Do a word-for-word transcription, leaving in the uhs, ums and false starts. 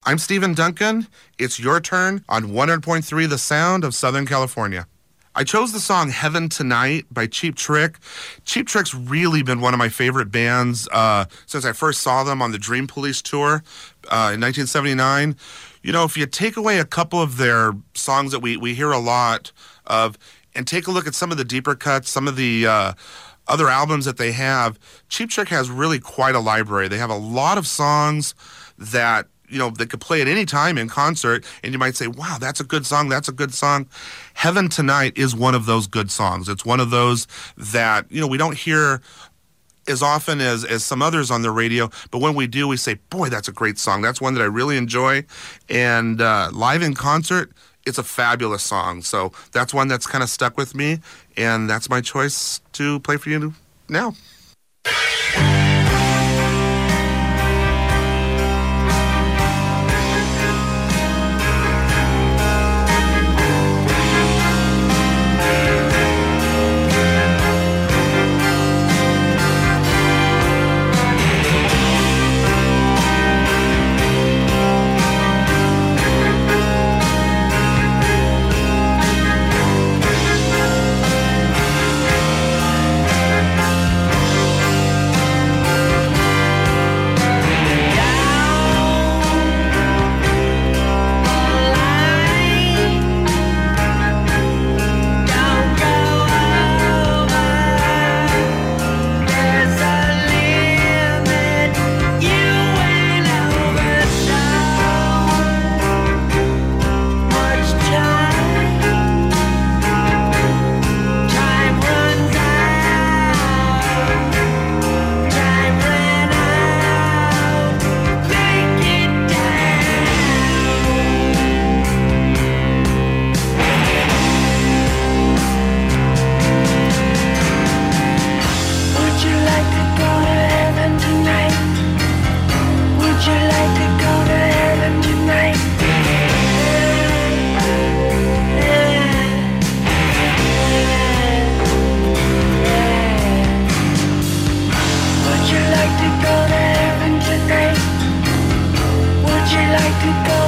I'm Stephen Duncan. It's your turn on one hundred point three The Sound of Southern California. I chose the song Heaven Tonight by Cheap Trick. Cheap Trick's really been one of my favorite bands uh, since I first saw them on the Dream Police tour uh, in nineteen seventy-nine. You know, if you take away a couple of their songs that we, we hear a lot of and take a look at some of the deeper cuts, some of the uh, other albums that they have, Cheap Trick has really quite a library. They have a lot of songs that you know, they could play at any time in concert, and you might say, wow, that's a good song, that's a good song. Heaven Tonight is one of those good songs. It's one of those that, you know, we don't hear as often as, as some others on the radio, but when we do, we say, boy, that's a great song. That's one that I really enjoy. And uh, live in concert, it's a fabulous song. So that's one that's kind of stuck with me, and that's my choice to play for you now. Would you like to go